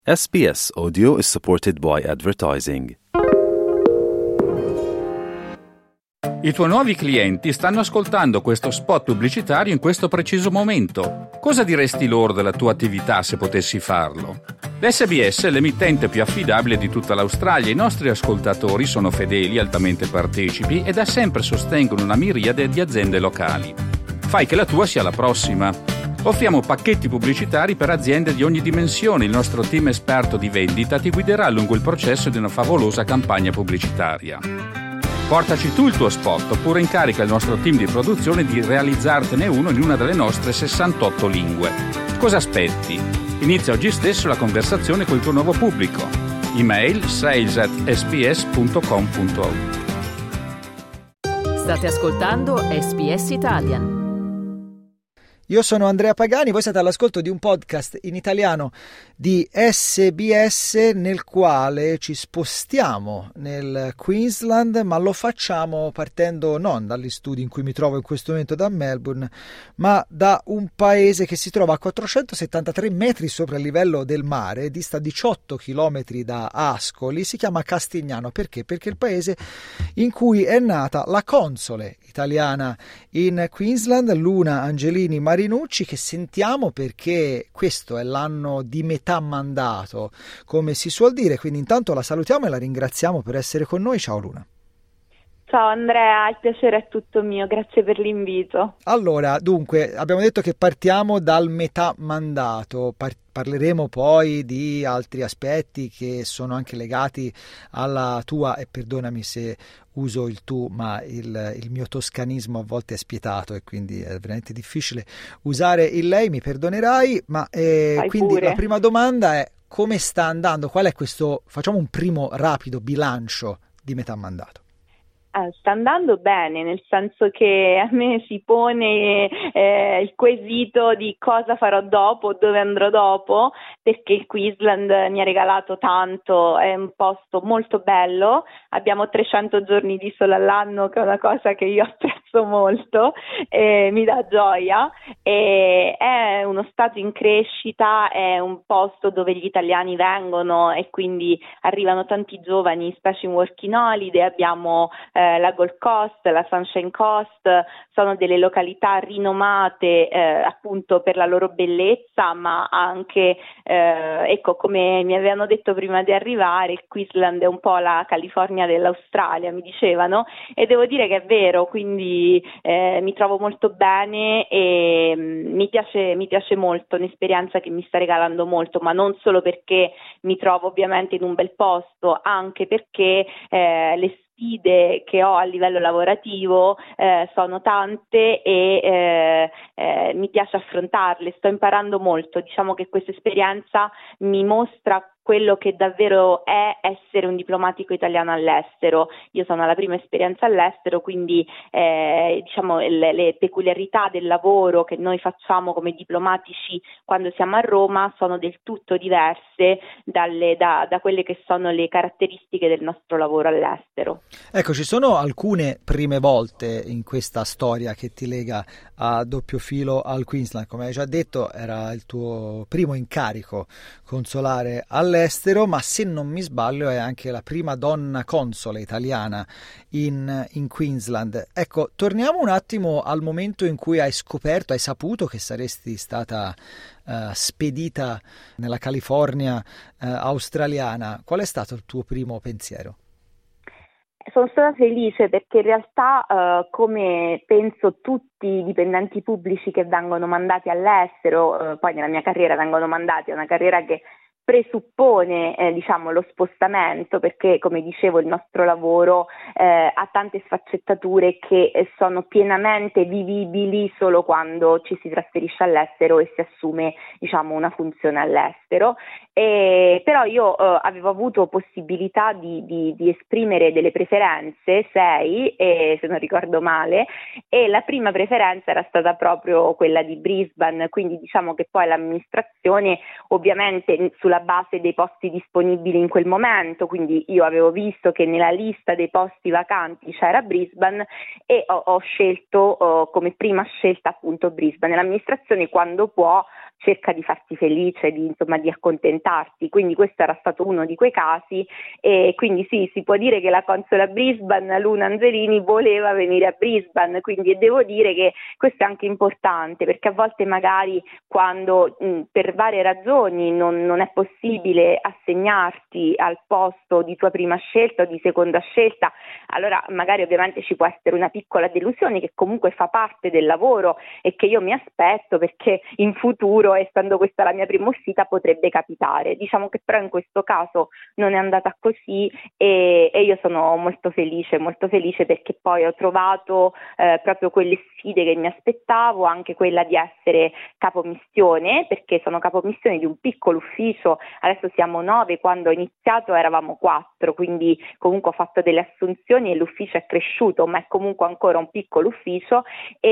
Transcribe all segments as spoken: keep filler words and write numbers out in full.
S B S Audio is supported by advertising. I tuoi nuovi clienti stanno ascoltando questo spot pubblicitario in questo preciso momento. Cosa diresti loro della tua attività se potessi farlo? L'S B S è l'emittente più affidabile di tutta l'Australia. I nostri ascoltatori sono fedeli, altamente partecipi e da sempre sostengono una miriade di aziende locali. Fai che la tua sia la prossima. Offriamo pacchetti pubblicitari per aziende di ogni dimensione. Il nostro team esperto di vendita ti guiderà lungo il processo di una favolosa campagna pubblicitaria. Portaci tu il tuo spot oppure incarica il nostro team di produzione di realizzartene uno in una delle nostre sessantotto lingue. Cosa aspetti? Inizia oggi stesso la conversazione col tuo nuovo pubblico. Email sales at s b s punto com punto a u. State ascoltando S B S Italian. Io sono Andrea Pagani, voi siete all'ascolto di un podcast in italiano di S B S nel quale ci spostiamo nel Queensland, ma lo facciamo partendo non dagli studi in cui mi trovo in questo momento da Melbourne, ma da un paese che si trova a quattrocentosettantatré metri sopra il livello del mare, dista diciotto chilometri da Ascoli, si chiama Castignano. Perché? Perché è il paese in cui è nata la console italiana in Queensland, Luna Angelini Marinucci, che sentiamo perché questo è l'anno di metà mandato, come si suol dire. Quindi intanto la salutiamo e la ringraziamo per essere con noi. Ciao Luna. Ciao Andrea, il piacere è tutto mio, grazie per l'invito. Allora, dunque, abbiamo detto che partiamo dal metà mandato, Par- parleremo poi di altri aspetti che sono anche legati alla tua, e perdonami se uso il tu, ma il, il mio toscanismo a volte è spietato e quindi è veramente difficile usare il lei, mi perdonerai, ma eh, quindi pure. La prima domanda è: come sta andando? Qual è questo, facciamo un primo rapido bilancio di metà mandato. Eh, sta andando bene, nel senso che a me si pone eh, il quesito di cosa farò dopo, dove andrò dopo, perché il Queensland mi ha regalato tanto, è un posto molto bello, abbiamo trecento giorni di sole all'anno, che è una cosa che io apprezzo molto, e mi dà gioia, e è uno stato in crescita, è un posto dove gli italiani vengono e quindi arrivano tanti giovani, specie in working holiday. Abbiamo eh, la Gold Coast, la Sunshine Coast, sono delle località rinomate eh, appunto per la loro bellezza, ma anche eh, ecco, come mi avevano detto prima di arrivare, il Queensland è un po' la California dell'Australia, mi dicevano, e devo dire che è vero, quindi eh, mi trovo molto bene e mh, mi piace, mi piace molto, un'esperienza che mi sta regalando molto, ma non solo perché mi trovo ovviamente in un bel posto, anche perché eh, le sfide che ho a livello lavorativo eh, sono tante e eh, eh, mi piace affrontarle, sto imparando molto. Diciamo che questa esperienza mi mostra quello che davvero è essere un diplomatico italiano all'estero. Io sono alla prima esperienza all'estero, quindi eh, diciamo le, le peculiarità del lavoro che noi facciamo come diplomatici quando siamo a Roma sono del tutto diverse dalle, da, da quelle che sono le caratteristiche del nostro lavoro all'estero. Ecco, ci sono alcune prime volte in questa storia che ti lega a doppio filo al Queensland. Come hai già detto, era il tuo primo incarico consolare all'estero, ma se non mi sbaglio è anche la prima donna console italiana in, in Queensland. Ecco, torniamo un attimo al momento in cui hai scoperto, hai saputo che saresti stata uh, spedita nella California uh, australiana. Qual è stato il tuo primo pensiero? Sono stata felice perché in realtà, eh, come penso tutti i dipendenti pubblici che vengono mandati all'estero, eh, poi nella mia carriera vengono mandati, è una carriera che presuppone eh, diciamo lo spostamento, perché come dicevo il nostro lavoro eh, ha tante sfaccettature che eh, sono pienamente vivibili solo quando ci si trasferisce all'estero e si assume diciamo una funzione all'estero. E, però io eh, avevo avuto possibilità di, di, di esprimere delle preferenze, sei eh, se non ricordo male, e la prima preferenza era stata proprio quella di Brisbane, quindi diciamo che poi l'amministrazione ovviamente sulla base dei posti disponibili in quel momento, quindi io avevo visto che nella lista dei posti vacanti c'era Brisbane e ho, ho scelto oh, come prima scelta appunto Brisbane. L'amministrazione quando può cerca di farti felice, di, insomma, di accontentarti. Quindi questo era stato uno di quei casi, e quindi sì, si può dire che la console a Brisbane, Luna Angelini, voleva venire a Brisbane, quindi devo dire che questo è anche importante, perché a volte magari quando mh, per varie ragioni non, non è possibile assegnarti al posto di tua prima scelta o di seconda scelta, allora magari ovviamente ci può essere una piccola delusione, che comunque fa parte del lavoro e che io mi aspetto, perché in futuro, essendo questa la mia prima uscita, potrebbe capitare. Diciamo che però in questo caso non è andata così, e, e io sono molto felice, molto felice perché poi ho trovato eh, proprio quelle sfide che mi aspettavo, anche quella di essere capomissione, perché sono capomissione di un piccolo ufficio, adesso siamo nove, quando ho iniziato eravamo quattro, quindi comunque ho fatto delle assunzioni e l'ufficio è cresciuto, ma è comunque ancora un piccolo ufficio,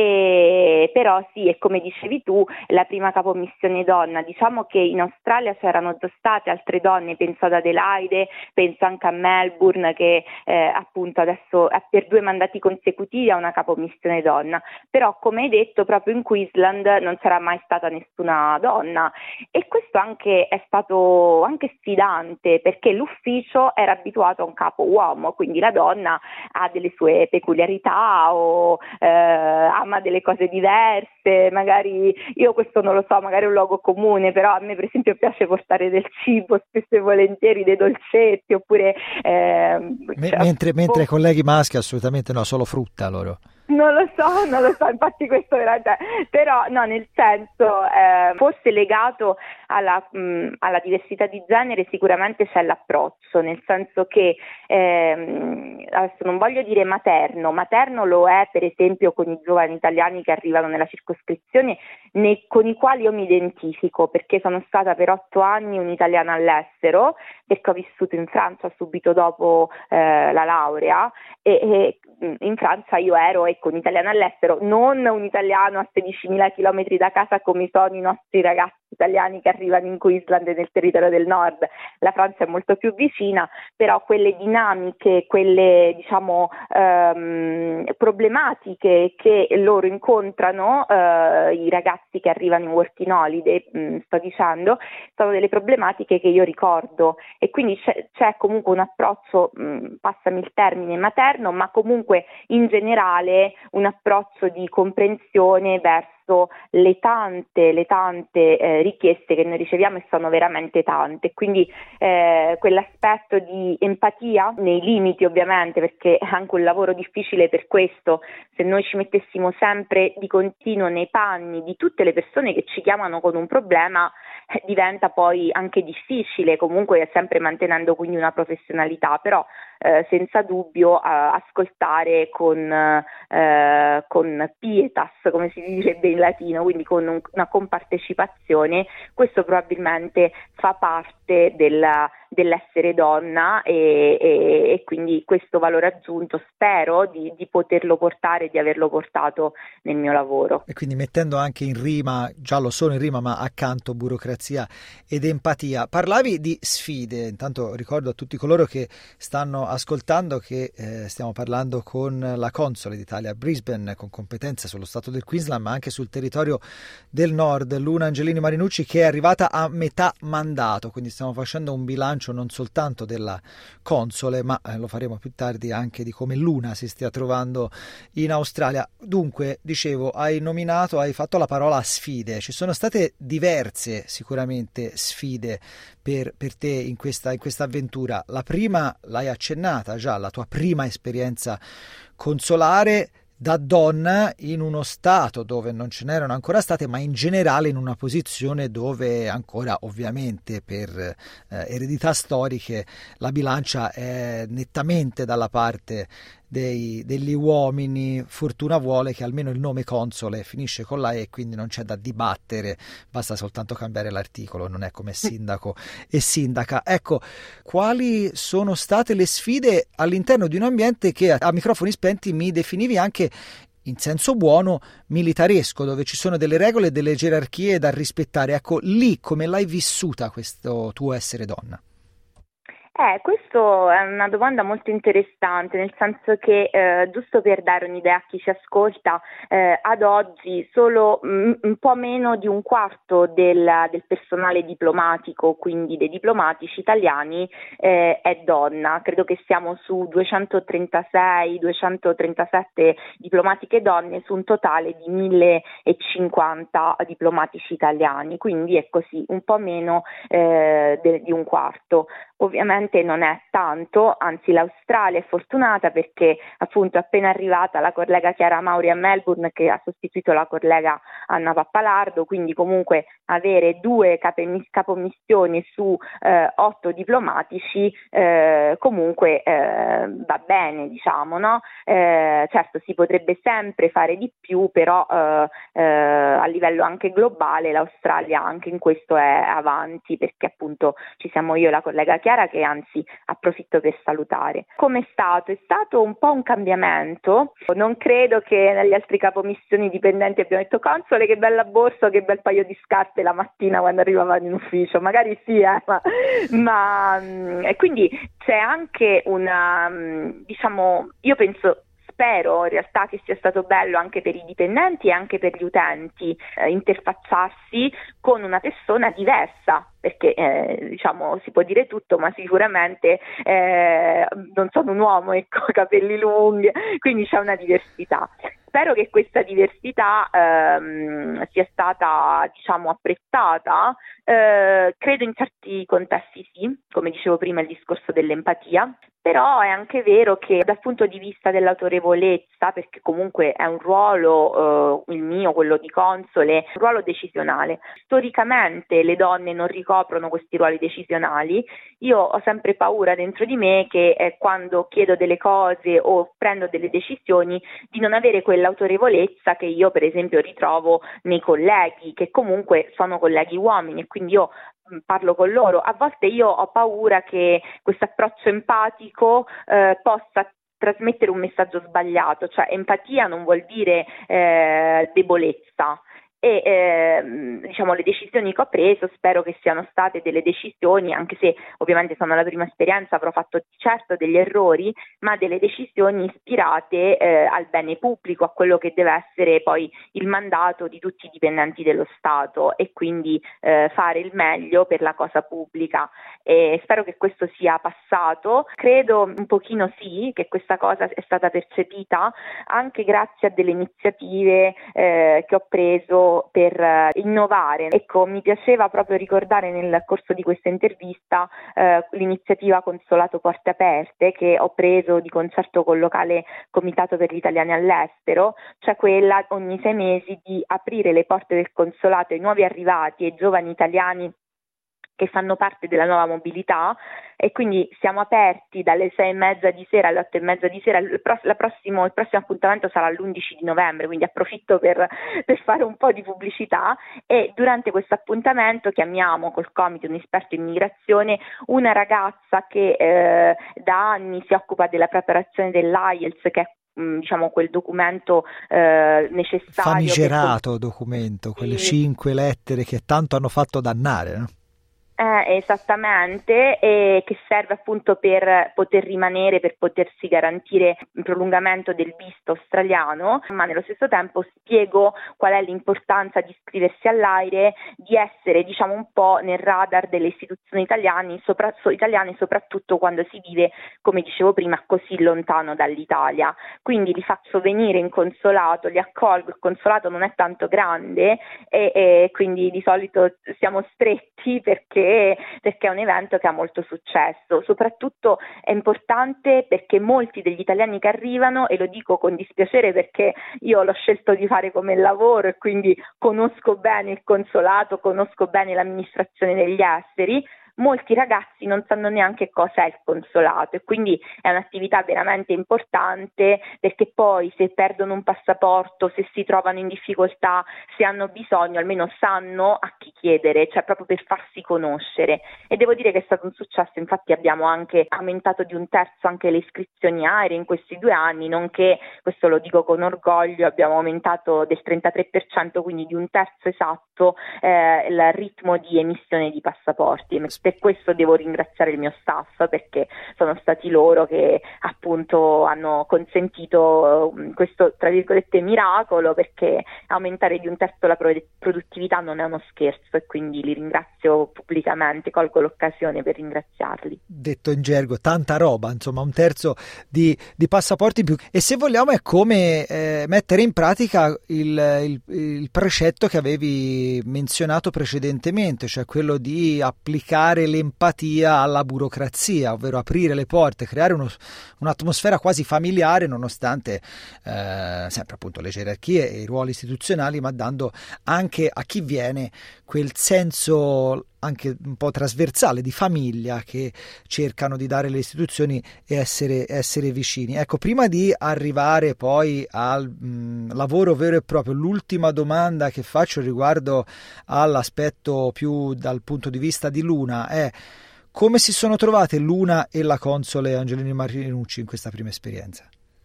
e però sì, e come dicevi tu, la prima capomissione donna. Diciamo che in Australia c'erano già state altre donne, penso ad Adelaide, penso anche a Melbourne, che eh, appunto adesso è per due mandati consecutivi ha una capomissione donna, però come hai detto proprio in Queensland non c'era mai stata nessuna donna, e questo anche è stato anche sfidante, perché l'ufficio era abituato a un capo uomo, quindi la donna ha delle sue peculiarità o eh, ama delle cose diverse, magari io questo non lo so, magari è un luogo comune, però a me per esempio piace portare del cibo, spesso e volentieri dei dolcetti, oppure eh, M- cioè, mentre, mentre oh, ai colleghi maschi assolutamente no, solo frutta loro. Non lo so, non lo so, infatti questo veramente, però no, nel senso, eh, forse legato alla, mh, alla diversità di genere sicuramente c'è l'approccio, nel senso che, ehm, adesso non voglio dire materno, materno lo è per esempio con i giovani italiani che arrivano nella circoscrizione, ne, con i quali io mi identifico, perché sono stata per otto anni un'italiana all'estero, perché ho vissuto in Francia subito dopo eh, la laurea, e, e in Francia io ero ecco un italiano all'estero, non un italiano a sedicimila chilometri da casa come sono i nostri ragazzi italiani che arrivano in Queensland e nel territorio del nord. La Francia è molto più vicina, però quelle dinamiche, quelle diciamo ehm, problematiche che loro incontrano, eh, i ragazzi che arrivano in working holiday, mh, sto dicendo, sono delle problematiche che io ricordo, e quindi c'è, c'è comunque un approccio, mh, passami il termine, materno, ma comunque in generale un approccio di comprensione verso le tante, le tante eh, richieste che noi riceviamo, e sono veramente tante, quindi eh, quell'aspetto di empatia nei limiti ovviamente, perché è anche un lavoro difficile per questo, se noi ci mettessimo sempre di continuo nei panni di tutte le persone che ci chiamano con un problema, eh, diventa poi anche difficile, comunque sempre mantenendo quindi una professionalità, però eh, senza dubbio eh, ascoltare con, eh, con pietas, come si direbbe in latino, quindi con un, una compartecipazione, questo probabilmente fa parte della, dell'essere donna, e, e, e quindi questo valore aggiunto spero di, di poterlo portare, di averlo portato nel mio lavoro. E quindi mettendo anche in rima, già lo sono in rima, ma accanto burocrazia ed empatia. Parlavi di sfide, intanto ricordo a tutti coloro che stanno ascoltando che eh, stiamo parlando con la console d'Italia a Brisbane, con competenze sullo stato del Queensland ma anche sul territorio del nord, Luna Angelini Marinucci, che è arrivata a metà mandato, quindi stiamo facendo un bilancio non soltanto della console, ma eh, lo faremo più tardi anche di come Luna si stia trovando in Australia. Dunque, dicevo, hai nominato, hai fatto la parola sfide, ci sono state diverse sicuramente sfide per, per te in questa, in questa avventura. La prima l'hai accennata già, la tua prima esperienza consolare da donna in uno stato dove non ce n'erano ancora state, ma in generale in una posizione dove ancora ovviamente per eh, eredità storiche la bilancia è nettamente dalla parte dei, degli uomini. Fortuna vuole che almeno il nome console finisce con la E, quindi non c'è da dibattere, basta soltanto cambiare l'articolo, non è come sindaco e sindaca. Ecco, quali sono state le sfide all'interno di un ambiente che a microfoni spenti mi definivi anche in senso buono militaresco, dove ci sono delle regole e delle gerarchie da rispettare? Ecco, lì come l'hai vissuta questo tuo essere donna? Eh, questo è una domanda molto interessante, nel senso che, eh, giusto per dare un'idea a chi ci ascolta, eh, ad oggi solo m- un po' meno di un quarto del, del personale diplomatico, quindi dei diplomatici italiani, eh, è donna. Credo che siamo su duecentotrentasei duecentotrentasette diplomatiche donne su un totale di millecinquanta diplomatici italiani, quindi è così, un po' meno eh, de- di un quarto. Ovviamente non è tanto, anzi l'Australia è fortunata perché appunto è appena arrivata la collega Chiara Mauri a Melbourne, che ha sostituito la collega Anna Pappalardo, quindi comunque avere due cape- capomissioni su eh, otto diplomatici eh, comunque eh, va bene, diciamo, no? Eh, certo si potrebbe sempre fare di più, però eh, eh, a livello anche globale l'Australia anche in questo è avanti, perché appunto ci siamo io e la collega Chiara, che anzi approfitto per salutare. Come è stato? È stato un po' un cambiamento. Non credo che negli altri capomissioni dipendenti abbiamo detto: console, che bella borsa, che bel paio di scarpe la mattina quando arrivavano in ufficio. Magari sì, eh, ma, ma e quindi c'è anche una, diciamo, io penso, spero in realtà che sia stato bello anche per i dipendenti e anche per gli utenti eh, interfacciarsi con una persona diversa, perché eh, diciamo si può dire tutto, ma sicuramente eh, non sono un uomo, ecco, capelli lunghi, quindi c'è una diversità. Spero che questa diversità ehm, sia stata, diciamo, apprezzata. Eh, credo in certi contesti sì, come dicevo prima, il discorso dell'empatia, però è anche vero che dal punto di vista dell'autorevolezza, perché comunque è un ruolo, eh, il mio, quello di console, un ruolo decisionale. Storicamente le donne non ricoprono questi ruoli decisionali. Io ho sempre paura dentro di me che eh, quando chiedo delle cose o prendo delle decisioni di non avere quell'autorevolezza che io per esempio ritrovo nei colleghi, che comunque sono colleghi uomini, e quindi io parlo con loro. A volte io ho paura che questo approccio empatico eh, possa trasmettere un messaggio sbagliato, cioè empatia non vuol dire eh, debolezza. E eh, diciamo le decisioni che ho preso spero che siano state delle decisioni, anche se ovviamente sono la prima esperienza, avrò fatto certo degli errori, ma delle decisioni ispirate eh, al bene pubblico, a quello che deve essere poi il mandato di tutti i dipendenti dello Stato, e quindi eh, fare il meglio per la cosa pubblica. E spero che questo sia passato. Credo un pochino sì che questa cosa è stata percepita anche grazie a delle iniziative eh, che ho preso per uh, innovare. Ecco, mi piaceva proprio ricordare nel corso di questa intervista uh, l'iniziativa Consolato Porte Aperte, che ho preso di concerto col locale Comitato per gli Italiani all'estero, cioè quella ogni sei mesi di aprire le porte del consolato ai nuovi arrivati e giovani italiani che fanno parte della nuova mobilità, e quindi siamo aperti dalle sei e mezza di sera alle otto e mezza di sera. Il, pro- la prossimo, il prossimo appuntamento sarà l'undici di novembre, quindi approfitto per, per fare un po' di pubblicità, e durante questo appuntamento chiamiamo col Comite, un esperto in immigrazione, una ragazza che eh, da anni si occupa della preparazione dell'I E L T S, che è diciamo quel documento eh, necessario, famigerato per... documento, quelle sì. cinque lettere che tanto hanno fatto dannare, no? Eh, esattamente, e che serve appunto per poter rimanere, per potersi garantire il prolungamento del visto australiano, ma nello stesso tempo spiego qual è l'importanza di iscriversi all'AIRE, di essere diciamo un po' nel radar delle istituzioni italiane, sopra, so, italiane soprattutto quando si vive, come dicevo prima, così lontano dall'Italia. Quindi li faccio venire in consolato, li accolgo, il consolato non è tanto grande e, e quindi di solito siamo stretti perché perché è un evento che ha molto successo. Soprattutto è importante perché molti degli italiani che arrivano, e lo dico con dispiacere perché io l'ho scelto di fare come lavoro e quindi conosco bene il consolato, conosco bene l'amministrazione degli esteri, molti ragazzi non sanno neanche cosa è il consolato, e quindi è un'attività veramente importante, perché poi se perdono un passaporto, se si trovano in difficoltà, se hanno bisogno, almeno sanno a chi chiedere, cioè proprio per farsi conoscere. E devo dire che è stato un successo, infatti abbiamo anche aumentato di un terzo anche le iscrizioni aeree in questi due anni, nonché, questo lo dico con orgoglio, abbiamo aumentato del trentatré per cento, quindi di un terzo esatto, eh, il ritmo di emissione di passaporti. per questo devo ringraziare il mio staff, perché sono stati loro che appunto hanno consentito questo, tra virgolette, miracolo, perché aumentare di un terzo la produttività non è uno scherzo, e quindi li ringrazio pubblicamente, colgo l'occasione per ringraziarli. Detto in gergo, tanta roba, insomma, un terzo di, di passaporti in più. E se vogliamo è come eh, mettere in pratica il, il, il precetto che avevi menzionato precedentemente, cioè quello di applicare l'empatia alla burocrazia, ovvero aprire le porte, creare uno, un'atmosfera quasi familiare, nonostante eh, sempre appunto le gerarchie e i ruoli istituzionali, ma dando anche a chi viene quel senso anche un po' trasversale di famiglia che cercano di dare le istituzioni e essere, essere vicini. Ecco, prima di arrivare poi al mh, lavoro vero e proprio, l'ultima domanda che faccio riguardo all'aspetto più dal punto di vista di Luna è: come si sono trovate Luna e la console Angelini Marinucci in questa prima esperienza?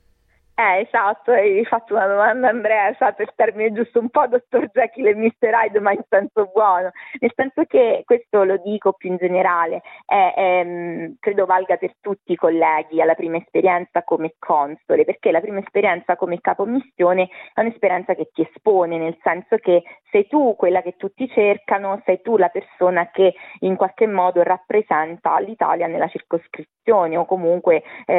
Eh, esatto, hai fatto una domanda, Andrea, esatto, il termine giusto, un po' dottor Jekyll e mister Hyde, ma in senso buono, nel senso che, questo lo dico più in generale, è, è, credo valga per tutti i colleghi alla prima esperienza come console, perché la prima esperienza come capomissione è un'esperienza che ti espone, nel senso che sei tu quella che tutti cercano, sei tu la persona che in qualche modo rappresenta l'Italia nella circoscrizione, o comunque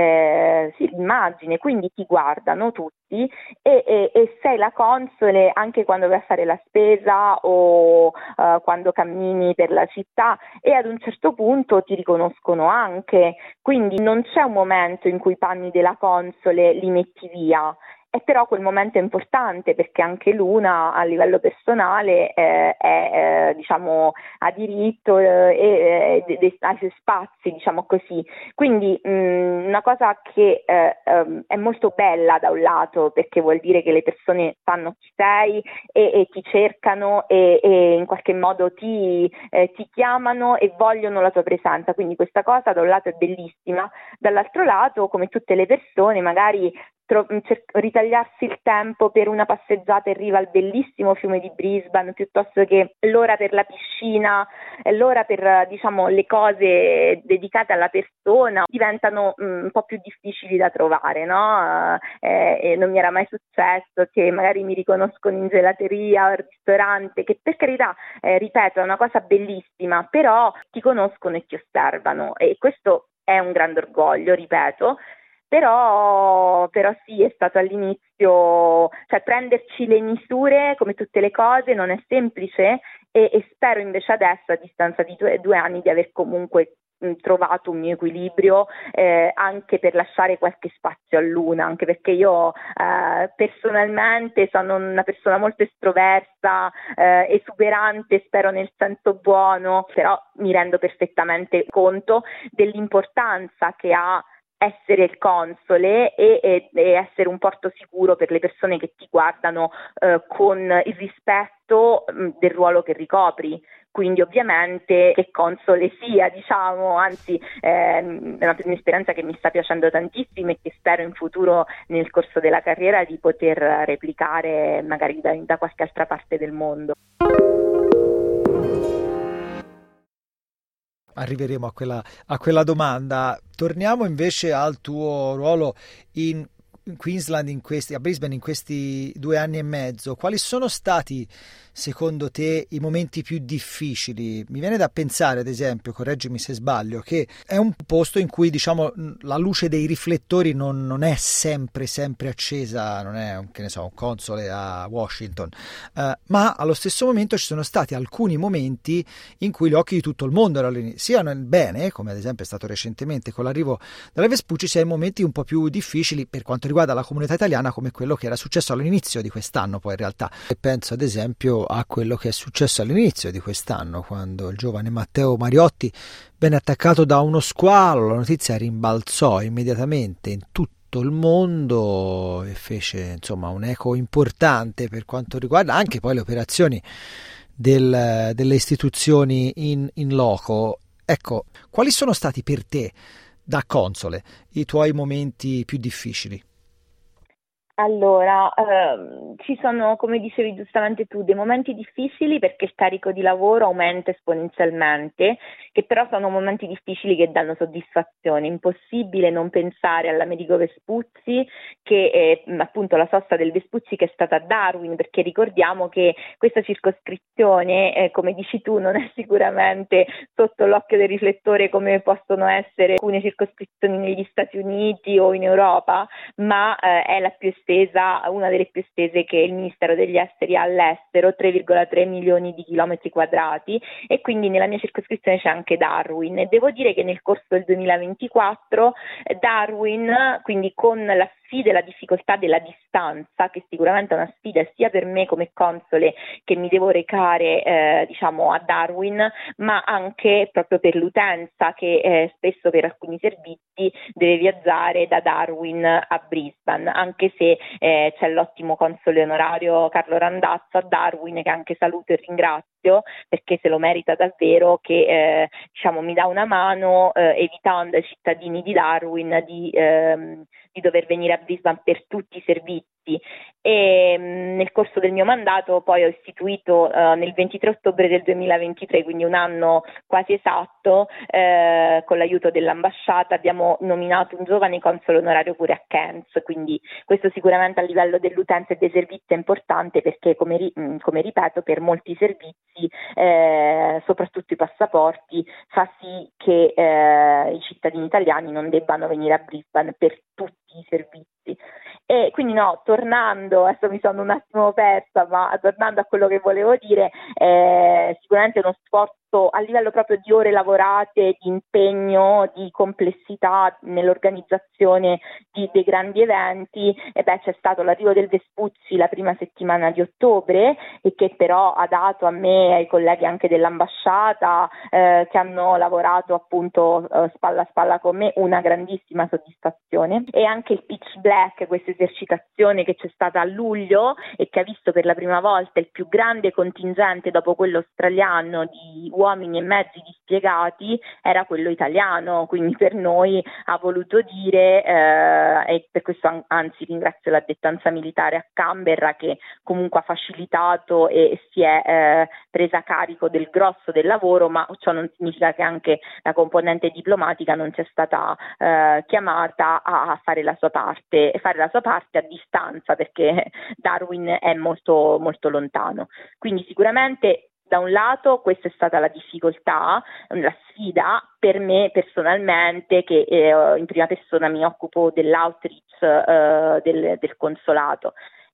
eh, sì, l'immagine, quindi ti guarda guardano tutti e, e, e sei la console anche quando vai a fare la spesa o uh, quando cammini per la città, e ad un certo punto ti riconoscono anche, quindi non c'è un momento in cui i panni della console li metti via. E però quel momento è importante, perché anche Luna a livello personale eh, è, eh, diciamo, ha diritto eh, e eh, ai suoi spazi, diciamo così. Quindi mh, una cosa che eh, um, è molto bella da un lato, perché vuol dire che le persone sanno chi sei e, e ti cercano e, e in qualche modo ti, eh, ti chiamano e vogliono la tua presenza. Quindi questa cosa da un lato è bellissima, dall'altro lato, come tutte le persone, magari Tro- ritagliarsi il tempo per una passeggiata in riva al bellissimo fiume di Brisbane, piuttosto che l'ora per la piscina, l'ora per, diciamo, le cose dedicate alla persona, diventano mh, un po' più difficili da trovare, no? Eh, e non mi era mai successo che magari mi riconoscono in gelateria o al ristorante, che per carità, eh, ripeto, è una cosa bellissima, però ti conoscono e ti osservano, e questo è un grande orgoglio, ripeto. Però, però sì, è stato all'inizio, cioè prenderci le misure come tutte le cose non è semplice, e, e spero invece adesso, a distanza di due, due anni, di aver comunque mh, trovato un mio equilibrio, eh, anche per lasciare qualche spazio a Luna, anche perché io eh, personalmente sono una persona molto estroversa, eh, esuberante, spero nel senso buono, però mi rendo perfettamente conto dell'importanza che ha essere il console e, e, e essere un porto sicuro per le persone che ti guardano eh, con il rispetto mh, del ruolo che ricopri. Quindi ovviamente che console sia, diciamo, anzi eh, è una, un'esperienza che mi sta piacendo tantissimo e che spero in futuro, nel corso della carriera, di poter replicare magari da, da qualche altra parte del mondo. Arriveremo a quella, a quella domanda. Torniamo invece al tuo ruolo in Queensland, in questi, a Brisbane, in questi due anni e mezzo. Quali sono stati, secondo te, i momenti più difficili? Mi viene da pensare, ad esempio, correggimi se sbaglio, che è un posto in cui, diciamo, la luce dei riflettori non, non è sempre sempre accesa, non è un, che ne so, un console a Washington, uh, ma allo stesso momento ci sono stati alcuni momenti in cui gli occhi di tutto il mondo erano lì, sia nel bene, come ad esempio è stato recentemente con l'arrivo della Vespucci, sia in momenti un po' più difficili per quanto riguarda la comunità italiana, come quello che era successo all'inizio di quest'anno, poi in realtà. E penso ad esempio a quello che è successo all'inizio di quest'anno, quando il giovane Matteo Mariotti venne attaccato da uno squalo. La notizia rimbalzò immediatamente in tutto il mondo e fece, insomma, un eco importante per quanto riguarda anche poi le operazioni del, delle istituzioni in, in loco. Ecco, quali sono stati per te, da console, i tuoi momenti più difficili? Allora, ehm, ci sono, come dicevi giustamente tu, dei momenti difficili perché il carico di lavoro aumenta esponenzialmente, che però sono momenti difficili che danno soddisfazione. Impossibile non pensare all'Amerigo Vespucci, che è appunto la sosta del Vespucci che è stata a Darwin, perché ricordiamo che questa circoscrizione, eh, come dici tu, non è sicuramente sotto l'occhio del riflettore come possono essere alcune circoscrizioni negli Stati Uniti o in Europa, ma eh, è la più estesa, una delle più estese che il Ministero degli Esteri ha all'estero, tre virgola tre milioni di chilometri quadrati, e quindi nella mia circoscrizione c'è anche Darwin. E devo dire che nel corso del duemilaventiquattro Darwin, quindi con la sfida e la difficoltà della distanza, che sicuramente è una sfida sia per me come console che mi devo recare eh, diciamo a Darwin, ma anche proprio per l'utenza che eh, spesso per alcuni servizi deve viaggiare da Darwin a Brisbane, anche se eh, c'è l'ottimo console onorario Carlo Randazzo a Darwin, che anche saluto e ringrazio perché se lo merita davvero, che eh, diciamo mi dà una mano eh, evitando ai cittadini di Darwin di, ehm, di dover venire a Brisbane per tutti i servizi. E mh, nel corso del mio mandato poi ho istituito eh, nel ventitré ottobre del duemilaventitré, quindi un anno quasi esatto, eh, con l'aiuto dell'ambasciata abbiamo nominato un giovane console onorario pure a Cairns, quindi questo sicuramente a livello dell'utenza e dei servizi è importante perché come, ri- mh, come ripeto per molti servizi, eh, soprattutto i passaporti, fa sì che eh, i cittadini italiani non debbano venire a Brisbane per tutti i servizi. E quindi no, tornando, adesso mi sono un attimo persa, ma tornando a quello che volevo dire, eh, sicuramente uno sforzo a livello proprio di ore lavorate, di impegno, di complessità nell'organizzazione di, dei grandi eventi. E beh, c'è stato l'arrivo del Vespucci la prima settimana di ottobre, e che però ha dato a me e ai colleghi anche dell'ambasciata eh, che hanno lavorato appunto eh, spalla a spalla con me una grandissima soddisfazione. E anche il Pitch Black, questa esercitazione che c'è stata a luglio e che ha visto per la prima volta il più grande contingente dopo quello australiano di uomini e mezzi dispiegati, era quello italiano, quindi per noi ha voluto dire eh, e per questo anzi ringrazio l'addetanza militare a Canberra che comunque ha facilitato e, e si è eh, presa carico del grosso del lavoro, ma ciò non significa che anche la componente diplomatica non sia stata eh, chiamata a, a fare la sua parte e fare la sua parte a distanza, perché Darwin è molto molto lontano. Quindi sicuramente da un lato questa è stata la difficoltà, la sfida per me personalmente, che eh, in prima persona mi occupo dell'outreach eh, del, del consolato.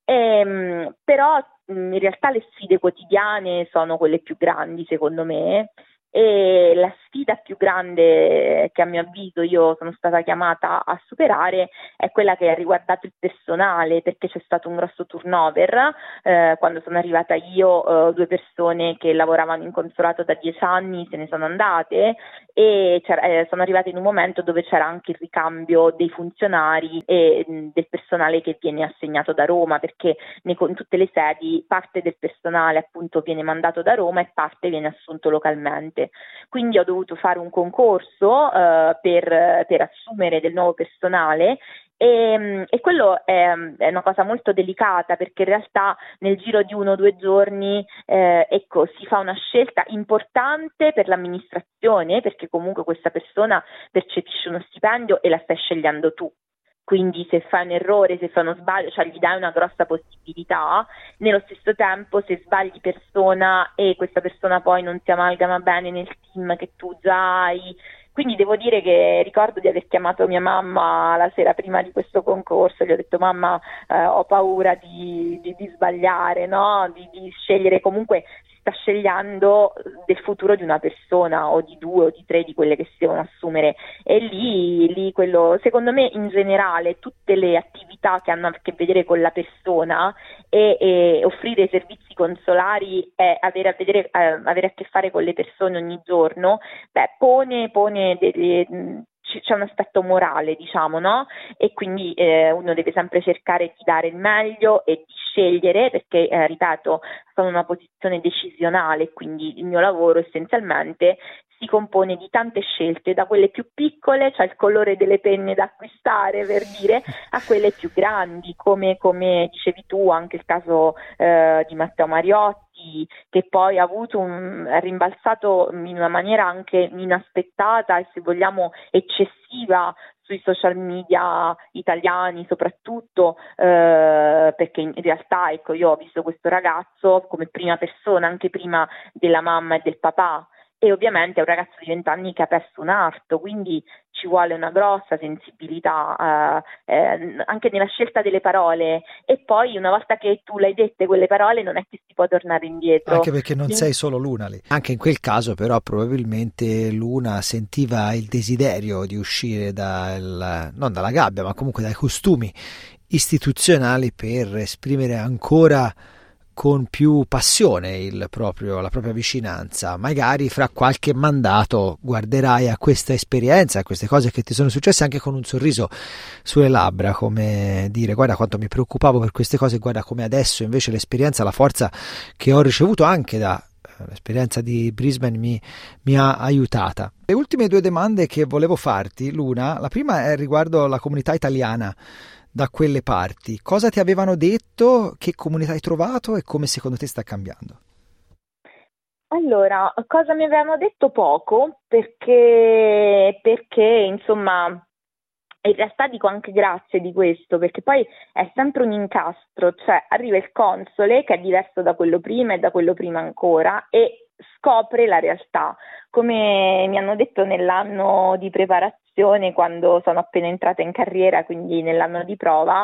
E, però in realtà le sfide quotidiane sono quelle più grandi secondo me, e la sfida più grande che a mio avviso io sono stata chiamata a superare è quella che ha riguardato il personale, perché c'è stato un grosso turnover eh, quando sono arrivata io, eh, due persone che lavoravano in consolato da dieci anni se ne sono andate, e eh, sono arrivate in un momento dove c'era anche il ricambio dei funzionari e mh, del personale che viene assegnato da Roma, perché ne, in tutte le sedi parte del personale appunto viene mandato da Roma e parte viene assunto localmente. Quindi ho dovuto fare un concorso eh, per, per assumere del nuovo personale, e, e quello è, è una cosa molto delicata, perché in realtà nel giro di uno o due giorni eh, ecco, si fa una scelta importante per l'amministrazione, perché comunque questa persona percepisce uno stipendio e la stai scegliendo tu. Quindi se fai un errore, se fai uno sbaglio, cioè gli dai una grossa possibilità. Nello stesso tempo, se sbagli persona e questa persona poi non si amalgama bene nel team che tu già hai. Quindi devo dire che ricordo di aver chiamato mia mamma la sera prima di questo concorso, gli ho detto mamma eh, ho paura di, di, di sbagliare, no? di, di scegliere, comunque si sta scegliendo del futuro di una persona o di due o di tre di quelle che si devono assumere, e lì, lì quello, secondo me in generale tutte le attività che hanno a che vedere con la persona e, e offrire servizi consolari e avere a, vedere, eh, avere a che fare con le persone ogni giorno, beh, pone, pone delle, mh, c'è un aspetto morale, diciamo, no? E quindi eh, uno deve sempre cercare di dare il meglio e di scegliere, perché eh, ripeto, sono in una posizione decisionale, quindi il mio lavoro essenzialmente si compone di tante scelte, da quelle più piccole, cioè il colore delle penne da acquistare per dire, a quelle più grandi, come, come dicevi tu, anche il caso eh, di Matteo Mariotti, che poi ha avuto un ha rimbalzato in una maniera anche inaspettata e, se vogliamo, eccessiva sui social media italiani soprattutto, eh, perché in realtà, ecco, io ho visto questo ragazzo come prima persona, anche prima della mamma e del papà, e ovviamente è un ragazzo di venti anni che ha perso un arto, quindi ci vuole una grossa sensibilità eh, eh, anche nella scelta delle parole, e poi una volta che tu le hai dette quelle parole non è che si può tornare indietro. Anche perché non quindi... sei solo Luna lì. Anche in quel caso però probabilmente Luna sentiva il desiderio di uscire dal, non dalla gabbia, ma comunque dai costumi istituzionali per esprimere ancora con più passione il proprio, la propria vicinanza. Magari fra qualche mandato guarderai a questa esperienza, a queste cose che ti sono successe, anche con un sorriso sulle labbra, come dire: guarda quanto mi preoccupavo per queste cose, guarda come adesso invece l'esperienza, la forza che ho ricevuto anche da l'esperienza di Brisbane mi, mi ha aiutata. Le ultime due domande che volevo farti, Luna, la prima è riguardo la comunità italiana da quelle parti. Cosa ti avevano detto, che comunità hai trovato e come secondo te sta cambiando? Allora, cosa mi avevano detto? Poco, perché, perché insomma, in realtà dico anche grazie di questo, perché poi è sempre un incastro, cioè arriva il console che è diverso da quello prima e da quello prima ancora, e scopre la realtà. Come mi hanno detto nell'anno di preparazione, quando sono appena entrata in carriera, quindi nell'anno di prova,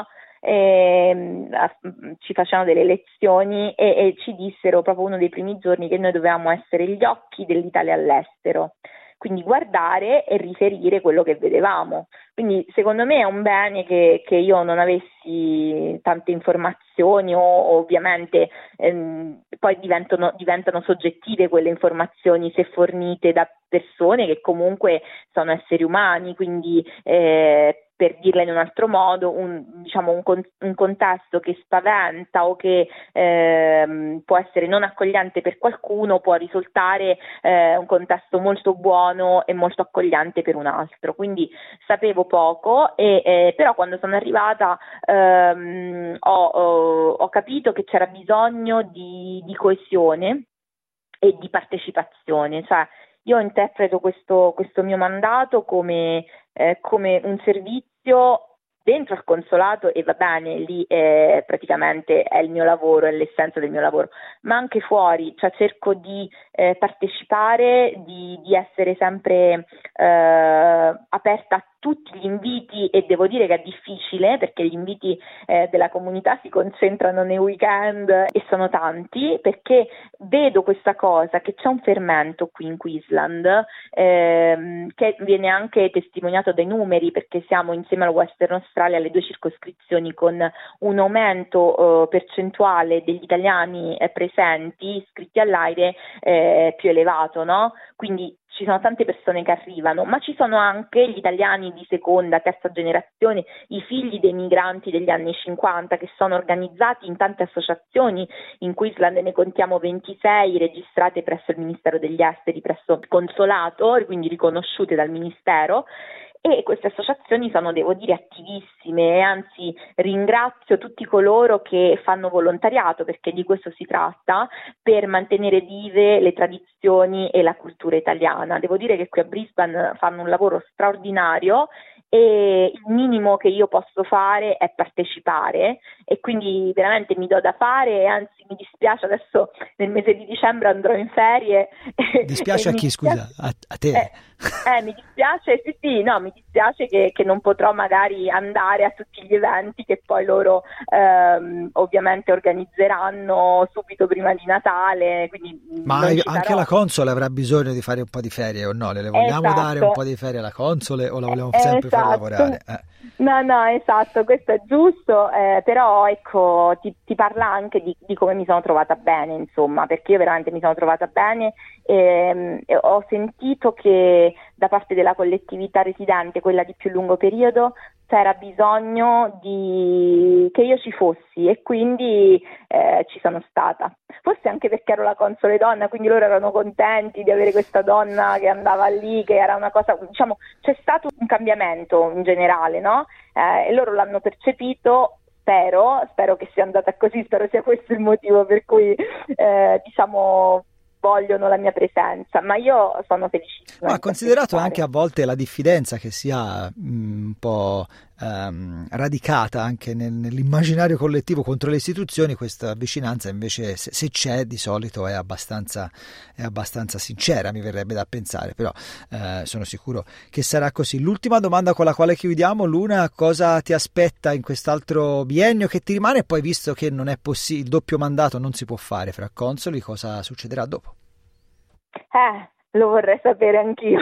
eh, ci facevano delle lezioni e, e ci dissero proprio uno dei primi giorni che noi dovevamo essere gli occhi dell'Italia all'estero, quindi guardare e riferire quello che vedevamo. Quindi secondo me è un bene che, che io non avessi tante informazioni, o, o ovviamente ehm, poi diventano, diventano soggettive quelle informazioni se fornite da persone che comunque sono esseri umani, quindi eh, per dirla in un altro modo, un, diciamo un, con, un contesto che spaventa o che ehm, può essere non accogliente per qualcuno può risultare eh, un contesto molto buono e molto accogliente per un altro. Quindi sapevo poco, e, eh, però quando sono arrivata ehm, ho, ho, ho capito che c'era bisogno di, di coesione e di partecipazione, cioè io interpreto questo, questo mio mandato come, eh, come un servizio dentro al consolato, e va bene, lì eh, praticamente è il mio lavoro, è l'essenza del mio lavoro, ma anche fuori, cioè cerco di eh, partecipare, di, di essere sempre eh, aperta a tutti gli inviti, e devo dire che è difficile perché gli inviti eh, della comunità si concentrano nei weekend e sono tanti, perché vedo questa cosa, che c'è un fermento qui in Queensland ehm, che viene anche testimoniato dai numeri, perché siamo insieme alla Western Australia le due circoscrizioni con un aumento eh, percentuale degli italiani eh, presenti iscritti all'AIRE eh, più elevato, no? Quindi ci sono tante persone che arrivano, ma ci sono anche gli italiani di seconda, terza generazione, i figli dei migranti degli anni cinquanta, che sono organizzati in tante associazioni. In Queensland ne contiamo ventisei registrate presso il Ministero degli Esteri, presso il consolato, quindi riconosciute dal Ministero. E queste associazioni sono, devo dire, attivissime, e anzi ringrazio tutti coloro che fanno volontariato, perché di questo si tratta, per mantenere vive le tradizioni e la cultura italiana. Devo dire che qui a Brisbane fanno un lavoro straordinario, e il minimo che io posso fare è partecipare, e quindi veramente mi do da fare, e anzi mi dispiace, adesso nel mese di dicembre andrò in ferie. Dispiace a chi, dispiace, scusa? A, a te? Eh, eh, mi dispiace, sì sì, no, mi dispiace che, che non potrò magari andare a tutti gli eventi che poi loro ehm, ovviamente organizzeranno subito prima di Natale, quindi ma anche la console avrà bisogno di fare un po' di ferie, o no? Le, le vogliamo esatto. dare un po' di ferie alla console, o la vogliamo eh, sempre esatto. far lavorare? Eh. No, no, esatto, questo è giusto, eh, però ecco, ti, ti parla anche di, di come mi sono trovata bene, insomma, perché io veramente mi sono trovata bene, e, e ho sentito che da parte della collettività residente, quella di più lungo periodo, c'era bisogno di che io ci fossi e quindi eh, ci sono stata. Forse anche perché ero la console donna, quindi loro erano contenti di avere questa donna che andava lì, che era una cosa, diciamo, c'è stato un cambiamento in generale, no? Eh, e loro l'hanno percepito, spero, spero che sia andata così, spero sia questo il motivo per cui, eh, diciamo, vogliono la mia presenza, ma io sono felicissima. Ma considerato anche a volte la diffidenza che sia mh, un po' ehm, radicata anche nel, nell'immaginario collettivo contro le istituzioni, questa vicinanza invece, se, se c'è, di solito è abbastanza, è abbastanza sincera, mi verrebbe da pensare, però eh, sono sicuro che sarà così. L'ultima domanda con la quale chiudiamo, Luna: cosa ti aspetta in quest'altro biennio che ti rimane? E poi, visto che non è possibile, il doppio mandato non si può fare fra consoli, cosa succederà dopo? Eh, lo vorrei sapere anch'io.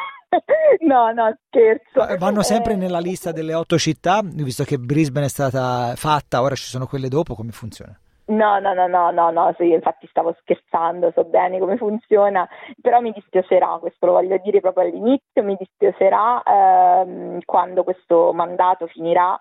No, no, scherzo. Vanno sempre eh, nella lista delle otto città, visto che Brisbane è stata fatta, ora ci sono quelle dopo, come funziona? No, no, no, no, no, no, sì, infatti stavo scherzando, so bene come funziona, però mi dispiacerà, questo lo voglio dire proprio all'inizio, mi dispiacerà ehm, quando questo mandato finirà,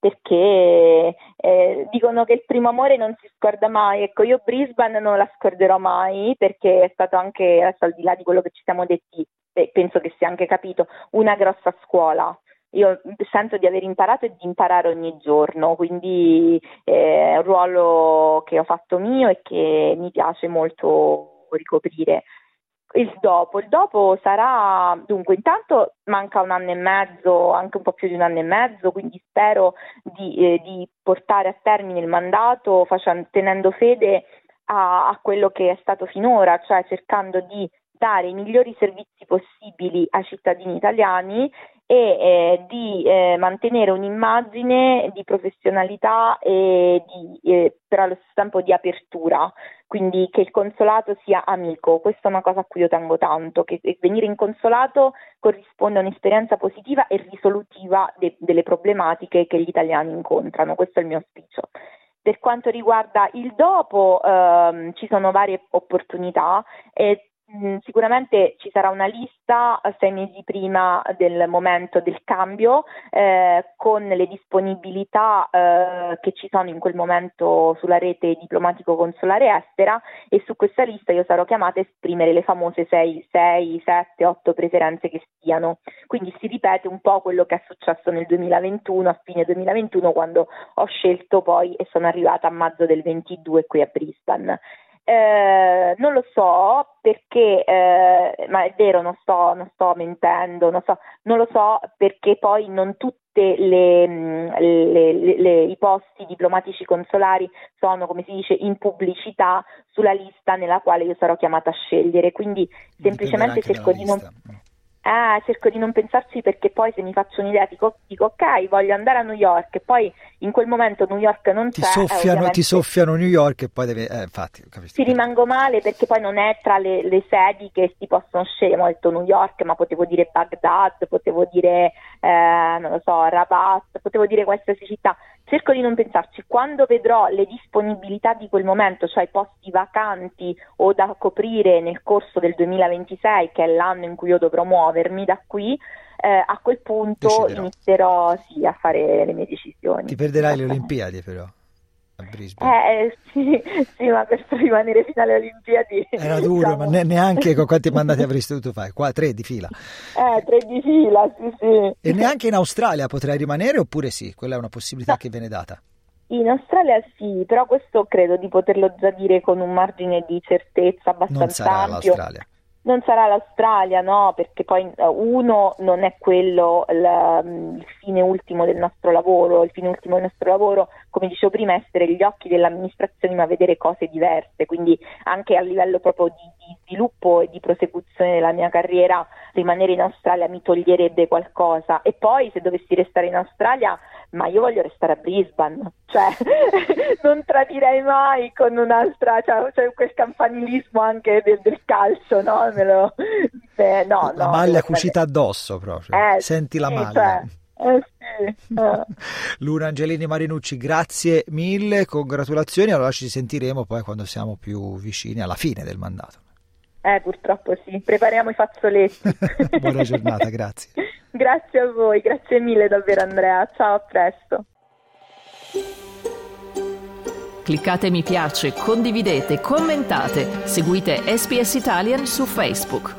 perché eh, dicono che il primo amore non si scorda mai. Ecco, io Brisbane non la scorderò mai, perché è stato anche, adesso al di là di quello che ci siamo detti, e penso che sia anche capito, una grossa scuola. Io sento di aver imparato e di imparare ogni giorno, quindi eh, è un ruolo che ho fatto mio e che mi piace molto ricoprire. Il dopo, il dopo sarà, dunque, intanto manca un anno e mezzo, anche un po' più di un anno e mezzo, quindi spero di, eh, di portare a termine il mandato facendo, tenendo fede a, a quello che è stato finora, cioè cercando di dare i migliori servizi possibili ai cittadini italiani e eh, di eh, mantenere un'immagine di professionalità e di, eh, però allo stesso tempo di apertura, quindi che il consolato sia amico. Questa è una cosa a cui io tengo tanto, che venire in consolato corrisponde a un'esperienza positiva e risolutiva de- delle problematiche che gli italiani incontrano. Questo è il mio auspicio. Per quanto riguarda il dopo, ehm, ci sono varie opportunità e sicuramente ci sarà una lista sei mesi prima del momento del cambio eh, con le disponibilità eh, che ci sono in quel momento sulla rete diplomatico-consolare estera, e su questa lista io sarò chiamata a esprimere le famose sei, sette, otto preferenze che stiano. Quindi si ripete un po' quello che è successo nel duemilaventuno, a fine duemilaventuno, quando ho scelto poi e sono arrivata a maggio del ventidue qui a Brisbane. Eh, non lo so perché, eh, ma è vero, non sto, non sto mentendo, non so, non lo so perché poi non tutte le, le, le, le, i posti diplomatici consolari sono, come si dice, in pubblicità sulla lista nella quale io sarò chiamata a scegliere, quindi semplicemente cerco di non... Ah, cerco di non pensarci, perché poi se mi faccio un'idea dico, dico ok, voglio andare a New York e poi in quel momento New York non ti c'è. Soffiano, eh, ti soffiano New York e poi devi... Eh, infatti, ci rimango male perché poi non è tra le, le sedi che si possono scegliere. Ho detto New York, ma potevo dire Baghdad, potevo dire, eh, non lo so, Rabat, potevo dire qualsiasi città. Cerco di non pensarci. Quando vedrò le disponibilità di quel momento, cioè i posti vacanti o da coprire nel corso del duemilaventisei, che è l'anno in cui io dovrò muovermi da qui, eh, a quel punto Deciderò. inizierò sì, a fare le mie decisioni. Ti perderai le Olimpiadi però a Brisbane. Eh, eh sì, sì, ma per rimanere fino alle Olimpiadi era duro, diciamo... ma ne- neanche con quanti mandati avresti dovuto fare? Qua tre di fila. Eh, tre di fila, sì, sì. E neanche in Australia potrai rimanere, oppure sì? Quella è una possibilità no. che viene data. In Australia sì, però questo credo di poterlo già dire con un margine di certezza abbastanza non sarà ampio. L'Australia. Non sarà l'Australia, no, perché poi uno non è quello il, il fine ultimo del nostro lavoro. Il fine ultimo del nostro lavoro, come dicevo prima, è essere gli occhi dell'amministrazione, ma vedere cose diverse. Quindi anche a livello proprio di, di sviluppo e di prosecuzione della mia carriera, rimanere in Australia mi toglierebbe qualcosa. E poi se dovessi restare in Australia, ma io voglio restare a Brisbane, cioè non tradirei mai con un'altra, cioè, cioè quel campanilismo anche del, del calcio, no? Me lo, eh, no, la no, maglia cucita addosso proprio, eh, senti la sì, maglia. Cioè, eh, sì, eh. Luna Angelini Marinucci, grazie mille, congratulazioni, allora ci sentiremo poi quando siamo più vicini alla fine del mandato. Eh, purtroppo sì, prepariamo i fazzoletti. Buona giornata, grazie. Grazie a voi, grazie mille davvero Andrea, ciao, a presto. Cliccate mi piace, condividete, commentate, seguite S B S Italian su Facebook.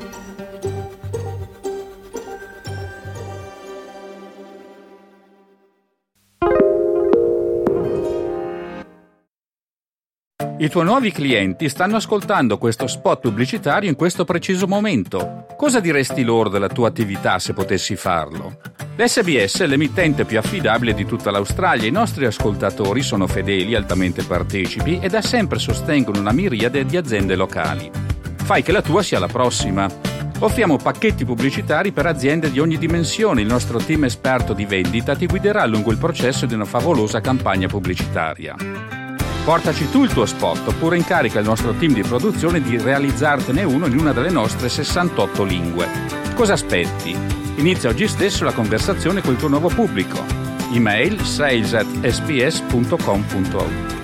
I tuoi nuovi clienti stanno ascoltando questo spot pubblicitario in questo preciso momento. Cosa diresti loro della tua attività se potessi farlo? L'S B S è l'emittente più affidabile di tutta l'Australia. I nostri ascoltatori sono fedeli, altamente partecipi e da sempre sostengono una miriade di aziende locali. Fai che la tua sia la prossima. Offriamo pacchetti pubblicitari per aziende di ogni dimensione. Il nostro team esperto di vendita ti guiderà lungo il processo di una favolosa campagna pubblicitaria. Portaci tu il tuo spot oppure incarica il nostro team di produzione di realizzartene uno in una delle nostre sessantotto lingue. Cosa aspetti? Inizia oggi stesso la conversazione col tuo nuovo pubblico. Email sales at s b s punto com punto a u.